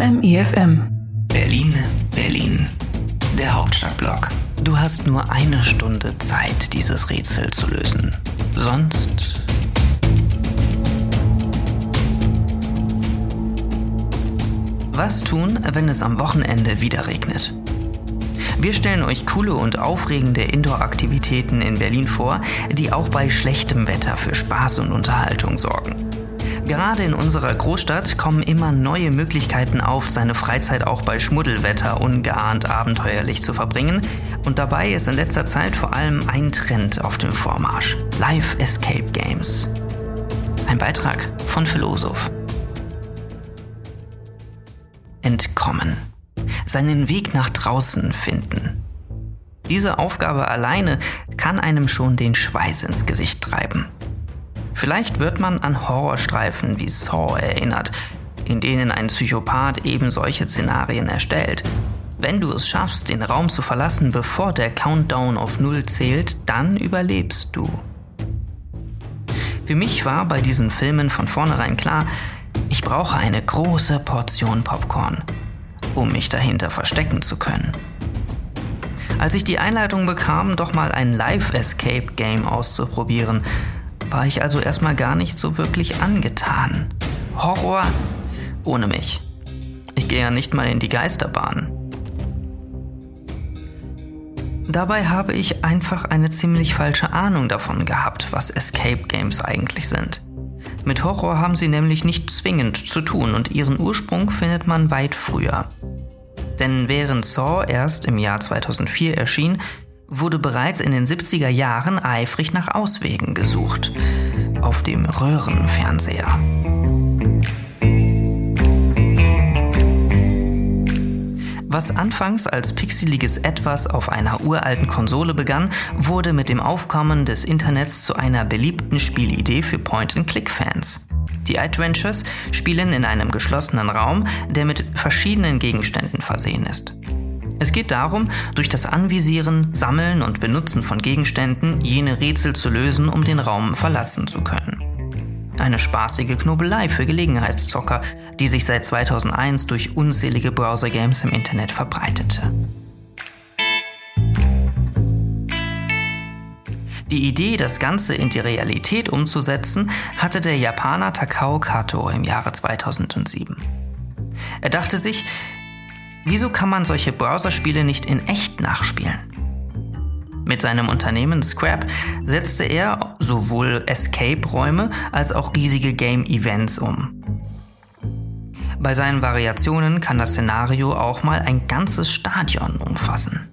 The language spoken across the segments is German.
MMIFM. Berlin, Berlin. Der Hauptstadtblock. Du hast nur eine Stunde Zeit, dieses Rätsel zu lösen. Sonst... Was tun, wenn es am Wochenende wieder regnet? Wir stellen euch coole und aufregende Indoor-Aktivitäten in Berlin vor, die auch bei schlechtem Wetter für Spaß und Unterhaltung sorgen. Gerade in unserer Großstadt kommen immer neue Möglichkeiten auf, seine Freizeit auch bei Schmuddelwetter ungeahnt abenteuerlich zu verbringen. Und dabei ist in letzter Zeit vor allem ein Trend auf dem Vormarsch: Live Escape Games. Ein Beitrag von Philosoph. Entkommen. Seinen Weg nach draußen finden. Diese Aufgabe alleine kann einem schon den Schweiß ins Gesicht treiben. Vielleicht wird man an Horrorstreifen wie Saw erinnert, in denen ein Psychopath eben solche Szenarien erstellt. Wenn du es schaffst, den Raum zu verlassen, bevor der Countdown auf 0 zählt, dann überlebst du. Für mich war bei diesen Filmen von vornherein klar, ich brauche eine große Portion Popcorn, um mich dahinter verstecken zu können. Als ich die Einladung bekam, doch mal ein Live-Escape-Game auszuprobieren, war ich also erstmal gar nicht so wirklich angetan. Horror ohne mich. Ich gehe ja nicht mal in die Geisterbahn. Dabei habe ich einfach eine ziemlich falsche Ahnung davon gehabt, was Escape Games eigentlich sind. Mit Horror haben sie nämlich nicht zwingend zu tun und ihren Ursprung findet man weit früher. Denn während Saw erst im Jahr 2004 erschien, wurde bereits in den 70er Jahren eifrig nach Auswegen gesucht. Auf dem Röhrenfernseher. Was anfangs als pixeliges Etwas auf einer uralten Konsole begann, wurde mit dem Aufkommen des Internets zu einer beliebten Spielidee für Point-and-Click-Fans. Die Adventures spielen in einem geschlossenen Raum, der mit verschiedenen Gegenständen versehen ist. Es geht darum, durch das Anvisieren, Sammeln und Benutzen von Gegenständen jene Rätsel zu lösen, um den Raum verlassen zu können. Eine spaßige Knobelei für Gelegenheitszocker, die sich seit 2001 durch unzählige Browser-Games im Internet verbreitete. Die Idee, das Ganze in die Realität umzusetzen, hatte der Japaner Takao Kato im Jahre 2007. Er dachte sich, wieso kann man solche Browserspiele nicht in echt nachspielen? Mit seinem Unternehmen Scrap setzte er sowohl Escape-Räume als auch riesige Game-Events um. Bei seinen Variationen kann das Szenario auch mal ein ganzes Stadion umfassen.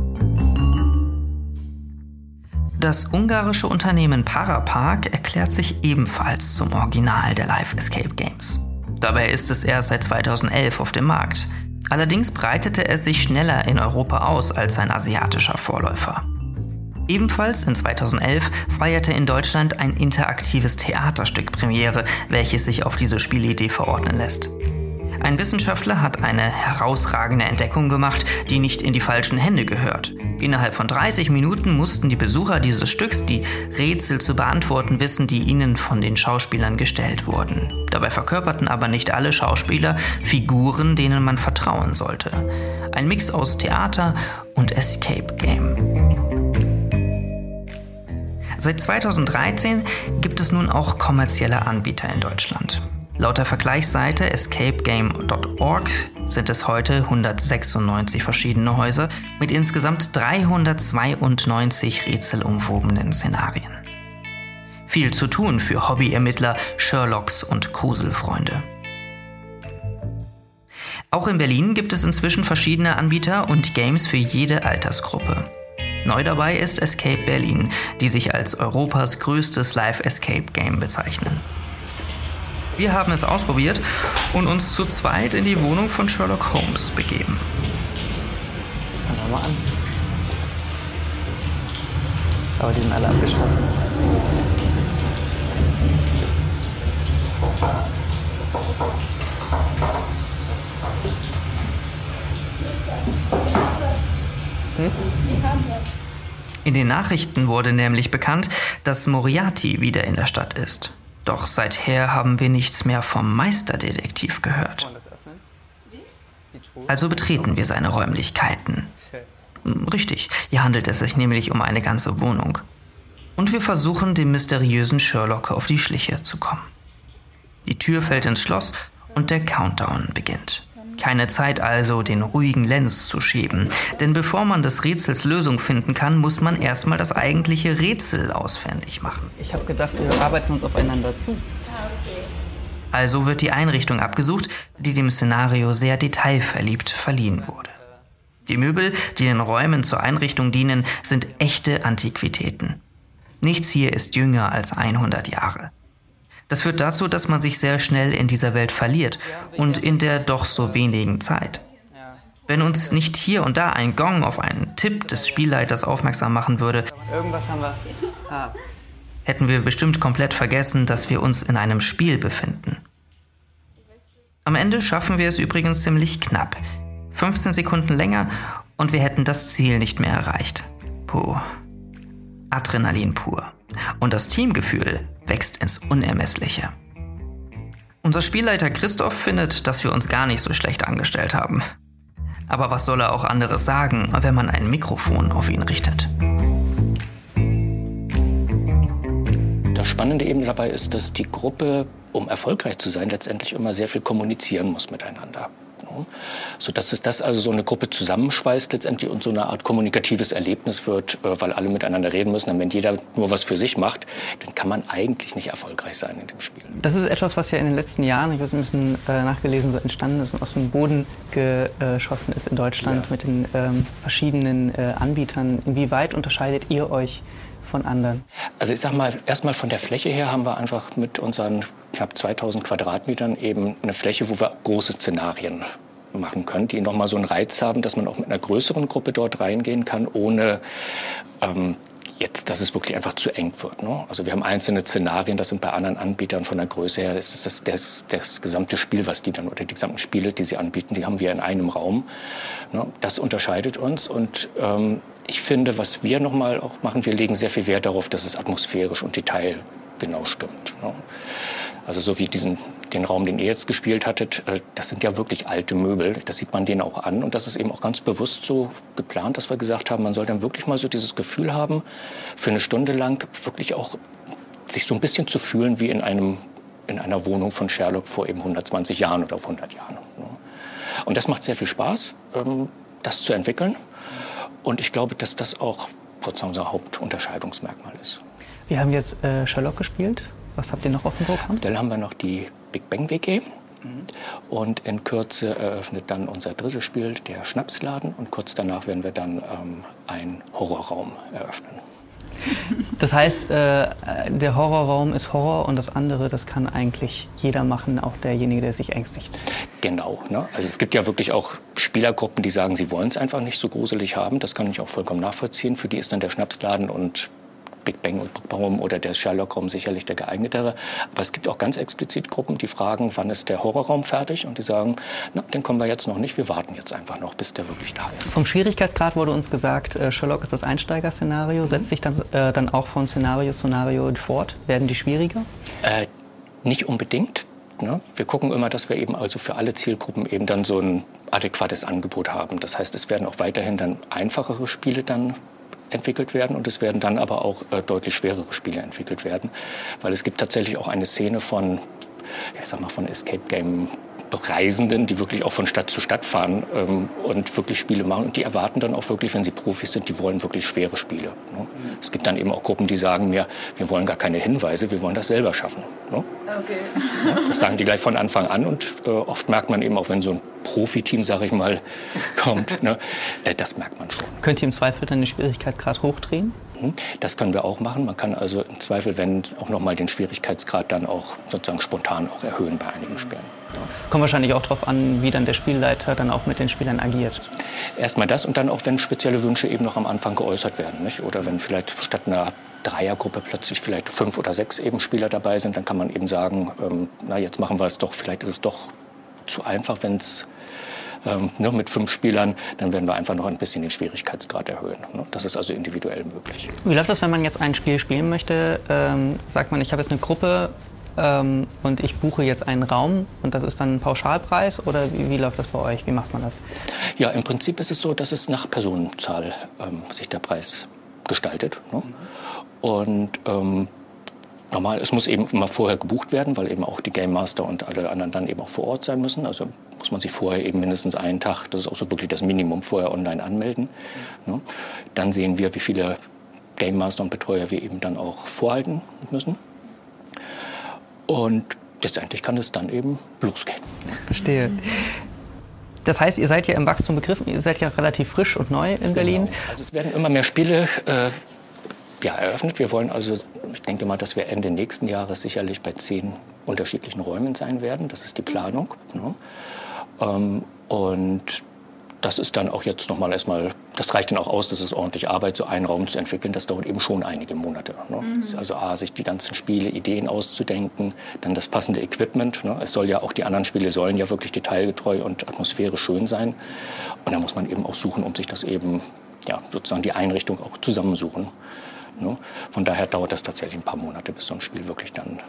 Das ungarische Unternehmen Parapark erklärt sich ebenfalls zum Original der Live Escape Games. Dabei ist es erst seit 2011 auf dem Markt. Allerdings breitete es sich schneller in Europa aus als sein asiatischer Vorläufer. Ebenfalls in 2011 feierte in Deutschland ein interaktives Theaterstück Premiere, welches sich auf diese Spielidee verordnen lässt. Ein Wissenschaftler hat eine herausragende Entdeckung gemacht, die nicht in die falschen Hände gehört. Innerhalb von 30 Minuten mussten die Besucher dieses Stücks die Rätsel zu beantworten wissen, die ihnen von den Schauspielern gestellt wurden. Dabei verkörperten aber nicht alle Schauspieler Figuren, denen man vertrauen sollte. Ein Mix aus Theater und Escape Game. Seit 2013 gibt es nun auch kommerzielle Anbieter in Deutschland. Laut der Vergleichsseite escapegame.org sind es heute 196 verschiedene Häuser mit insgesamt 392 rätselumwobenen Szenarien. Viel zu tun für Hobbyermittler, Sherlocks und Gruselfreunde. Auch in Berlin gibt es inzwischen verschiedene Anbieter und Games für jede Altersgruppe. Neu dabei ist Escape Berlin, die sich als Europas größtes Live-Escape-Game bezeichnen. Wir haben es ausprobiert und uns zu zweit in die Wohnung von Sherlock Holmes begeben. Fangen wir mal an. Aber die sind alle abgeschlossen. In den Nachrichten wurde nämlich bekannt, dass Moriarty wieder in der Stadt ist. Doch seither haben wir nichts mehr vom Meisterdetektiv gehört. Also betreten wir seine Räumlichkeiten. Richtig, hier handelt es sich nämlich um eine ganze Wohnung. Und wir versuchen, dem mysteriösen Sherlock auf die Schliche zu kommen. Die Tür fällt ins Schloss und der Countdown beginnt. Keine Zeit also, den ruhigen Lenz zu schieben. Denn bevor man des Rätsels Lösung finden kann, muss man erstmal das eigentliche Rätsel ausfindig machen. Ich habe gedacht, wir arbeiten uns aufeinander zu. Also wird die Einrichtung abgesucht, die dem Szenario sehr detailverliebt verliehen wurde. Die Möbel, die den Räumen zur Einrichtung dienen, sind echte Antiquitäten. Nichts hier ist jünger als 100 Jahre. Das führt dazu, dass man sich sehr schnell in dieser Welt verliert und in der doch so wenigen Zeit. Wenn uns nicht hier und da ein Gong auf einen Tipp des Spielleiters aufmerksam machen würde, Irgendwas haben wir. hätten wir bestimmt komplett vergessen, dass wir uns in einem Spiel befinden. Am Ende schaffen wir es übrigens ziemlich knapp. 15 Sekunden länger und wir hätten das Ziel nicht mehr erreicht. Puh. Adrenalin pur. Und das Teamgefühl wächst ins Unermessliche. Unser Spielleiter Christoph findet, dass wir uns gar nicht so schlecht angestellt haben. Aber was soll er auch anderes sagen, wenn man ein Mikrofon auf ihn richtet? Das Spannende eben dabei ist, dass die Gruppe, um erfolgreich zu sein, letztendlich immer sehr viel kommunizieren muss miteinander. Sodass das also so eine Gruppe zusammenschweißt letztendlich und so eine Art kommunikatives Erlebnis wird, weil alle miteinander reden müssen. Und wenn jeder nur was für sich macht, dann kann man eigentlich nicht erfolgreich sein in dem Spiel. Das ist etwas, was ja in den letzten Jahren, ich habe ein bisschen nachgelesen, so entstanden ist und aus dem Boden geschossen ist in Deutschland mit den verschiedenen Anbietern. Inwieweit unterscheidet ihr euch von anderen? Also ich sag mal, erstmal von der Fläche her haben wir einfach mit unseren knapp 2000 Quadratmetern eben eine Fläche, wo wir große Szenarien machen können, die nochmal so einen Reiz haben, dass man auch mit einer größeren Gruppe dort reingehen kann, ohne jetzt, dass es wirklich einfach zu eng wird. Ne? Also wir haben einzelne Szenarien, das sind bei anderen Anbietern von der Größe her, das ist das gesamte Spiel, was die dann, oder die gesamten Spiele, die sie anbieten, die haben wir in einem Raum. Ne? Das unterscheidet uns und ich finde, was wir nochmal auch machen, wir legen sehr viel Wert darauf, dass es atmosphärisch und detailgenau stimmt. Ne? Also so wie den Raum, den ihr jetzt gespielt hattet, das sind ja wirklich alte Möbel, das sieht man denen auch an. Und das ist eben auch ganz bewusst so geplant, dass wir gesagt haben, man soll dann wirklich mal so dieses Gefühl haben, für eine Stunde lang wirklich auch sich so ein bisschen zu fühlen wie in einer Wohnung von Sherlock vor eben 120 Jahren oder vor 100 Jahren. Ne? Und das macht sehr viel Spaß, das zu entwickeln. Und ich glaube, dass das auch sozusagen unser Hauptunterscheidungsmerkmal ist. Wir haben jetzt Sherlock gespielt. Was habt ihr noch auf dem Programm? Dann haben wir noch die Big Bang WG. Und in Kürze eröffnet dann unser drittes Spiel, der Schnapsladen. Und kurz danach werden wir dann einen Horrorraum eröffnen. Das heißt, der Horrorraum ist Horror und das andere, das kann eigentlich jeder machen, auch derjenige, der sich ängstigt. Genau. Ne? Also es gibt ja wirklich auch Spielergruppen, die sagen, sie wollen es einfach nicht so gruselig haben. Das kann ich auch vollkommen nachvollziehen. Für die ist dann der Schnapsladen und Big Bang Raum oder der Sherlock-Raum sicherlich der geeignetere. Aber es gibt auch ganz explizit Gruppen, die fragen, wann ist der Horrorraum fertig? Und die sagen, na, den kommen wir jetzt noch nicht, wir warten jetzt einfach noch, bis der wirklich da ist. Vom Schwierigkeitsgrad wurde uns gesagt, Sherlock ist das Einsteigerszenario. Setzt sich dann auch von Szenario zu Szenario fort? Werden die schwieriger? Nicht unbedingt. Ne? Wir gucken immer, dass wir eben also für alle Zielgruppen eben dann so ein adäquates Angebot haben. Das heißt, es werden auch weiterhin dann einfachere Spiele dann entwickelt werden und es werden dann aber auch deutlich schwerere Spiele entwickelt werden, weil es gibt tatsächlich auch eine Szene von, ja, sag mal, von Escape Game Reisenden, die wirklich auch von Stadt zu Stadt fahren und wirklich Spiele machen und die erwarten dann auch wirklich, wenn sie Profis sind, die wollen wirklich schwere Spiele. Ne? Es gibt dann eben auch Gruppen, die sagen mir, wir wollen gar keine Hinweise, wir wollen das selber schaffen. Ne? Okay. Ja, das sagen die gleich von Anfang an und oft merkt man eben auch, wenn so ein Profiteam, sage ich mal, kommt, ne, das merkt man schon. Könnt ihr im Zweifel dann den Schwierigkeitsgrad hochdrehen? Das können wir auch machen. Man kann also im Zweifel, wenn auch noch mal den Schwierigkeitsgrad dann auch sozusagen spontan auch erhöhen bei einigen Spielen. Kommt wahrscheinlich auch darauf an, wie dann der Spielleiter dann auch mit den Spielern agiert. Erstmal das und dann auch, wenn spezielle Wünsche eben noch am Anfang geäußert werden. Nicht? Oder wenn vielleicht statt einer Dreiergruppe plötzlich vielleicht 5 oder 6 eben Spieler dabei sind, dann kann man eben sagen, na jetzt machen wir es doch, vielleicht ist es doch zu einfach, wenn es mit 5 Spielern, dann werden wir einfach noch ein bisschen den Schwierigkeitsgrad erhöhen. Ne? Das ist also individuell möglich. Wie läuft das, wenn man jetzt ein Spiel spielen möchte? Sagt man, ich habe jetzt eine Gruppe und ich buche jetzt einen Raum und das ist dann ein Pauschalpreis oder wie läuft das bei euch? Wie macht man das? Ja, im Prinzip ist es so, dass es nach Personenzahl sich der Preis gestaltet. Ne? Und normal, es muss eben immer vorher gebucht werden, weil eben auch die Game Master und alle anderen dann eben auch vor Ort sein müssen. Also muss man sich vorher eben mindestens einen Tag, das ist auch so wirklich das Minimum, vorher online anmelden. Ne? Dann sehen wir, wie viele Game Master und Betreuer wir eben dann auch vorhalten müssen. Und letztendlich kann es dann eben losgehen. Verstehe. Das heißt, ihr seid ja im Wachstum begriffen, ihr seid ja relativ frisch und neu in Berlin. Genau. Also es werden immer mehr Spiele eröffnet. Wir wollen also, ich denke mal, dass wir Ende nächsten Jahres sicherlich bei 10 unterschiedlichen Räumen sein werden. Das ist die Planung. Ne? Und das ist dann auch jetzt nochmal erstmal, das reicht dann auch aus, das ist ordentlich Arbeit, so einen Raum zu entwickeln. Das dauert eben schon einige Monate. Ne? Also sich die ganzen Spiele, Ideen auszudenken, dann das passende Equipment. Ne? Es soll ja auch, die anderen Spiele sollen ja wirklich detailgetreu und atmosphärisch schön sein. Und da muss man eben auch suchen und sich das eben, sozusagen die Einrichtung auch zusammensuchen. Ne? Von daher dauert das tatsächlich ein paar Monate, bis so ein Spiel wirklich dann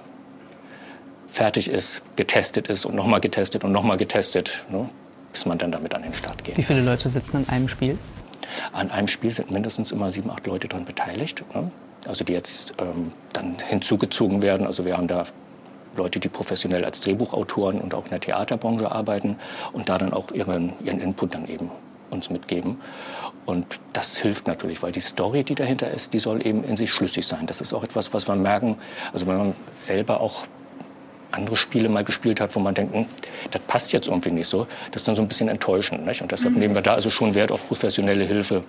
fertig ist, getestet ist und nochmal getestet und nochmal getestet. Ne? Bis man dann damit an den Start geht. Wie viele Leute sitzen an einem Spiel? An einem Spiel sind mindestens immer 7, 8 Leute daran beteiligt. Ne? Also die jetzt dann hinzugezogen werden. Also wir haben da Leute, die professionell als Drehbuchautoren und auch in der Theaterbranche arbeiten und da dann auch ihren Input dann eben uns mitgeben. Und das hilft natürlich, weil die Story, die dahinter ist, die soll eben in sich schlüssig sein. Das ist auch etwas, was wir merken, also wenn man selber auch andere Spiele mal gespielt hat, wo man denkt, das passt jetzt irgendwie nicht so, das ist dann so ein bisschen enttäuschend. Nicht? Und deshalb nehmen wir da also schon Wert auf professionelle Hilfe,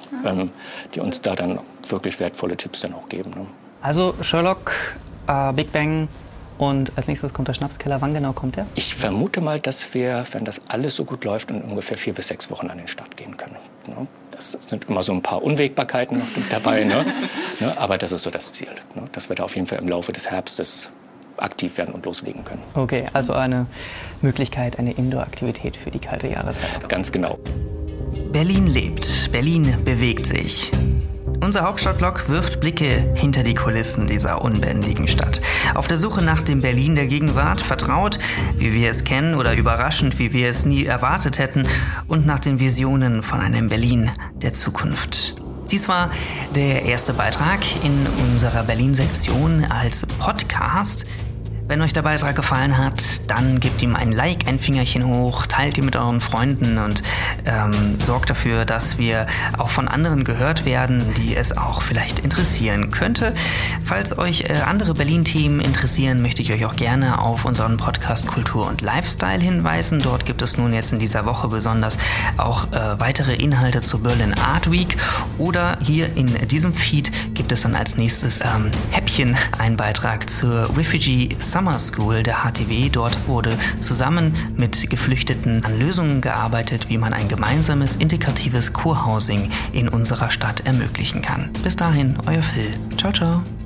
die uns da dann wirklich wertvolle Tipps dann auch geben. Ne? Also Sherlock, Big Bang und als nächstes kommt der Schnapskeller. Wann genau kommt der? Ich vermute mal, dass wir, wenn das alles so gut läuft, in ungefähr 4 bis 6 Wochen an den Start gehen können. Ne? Das sind immer so ein paar Unwägbarkeiten noch dabei, ne? Aber das ist so das Ziel, ne? Dass wir da auf jeden Fall im Laufe des Herbstes aktiv werden und loslegen können. Okay, also eine Möglichkeit, eine Indoor-Aktivität für die kalte Jahreszeit. Ganz genau. Berlin lebt, Berlin bewegt sich. Unser Hauptstadtblog wirft Blicke hinter die Kulissen dieser unbändigen Stadt. Auf der Suche nach dem Berlin der Gegenwart, vertraut, wie wir es kennen oder überraschend, wie wir es nie erwartet hätten, und nach den Visionen von einem Berlin der Zukunft. Dies war der erste Beitrag in unserer Berlin-Sektion als Podcast. Wenn euch der Beitrag gefallen hat, dann gebt ihm ein Like, ein Fingerchen hoch, teilt ihn mit euren Freunden und sorgt dafür, dass wir auch von anderen gehört werden, die es auch vielleicht interessieren könnte. Falls euch andere Berlin-Themen interessieren, möchte ich euch auch gerne auf unseren Podcast Kultur und Lifestyle hinweisen. Dort gibt es nun jetzt in dieser Woche besonders auch weitere Inhalte zur Berlin Art Week. Oder hier in diesem Feed gibt es dann als nächstes Häppchen einen Beitrag zur Refugee Summer School der HTW. Dort wurde zusammen mit Geflüchteten an Lösungen gearbeitet, wie man ein gemeinsames, integratives Co-Housing in unserer Stadt ermöglichen kann. Bis dahin, euer Phil. Ciao, ciao.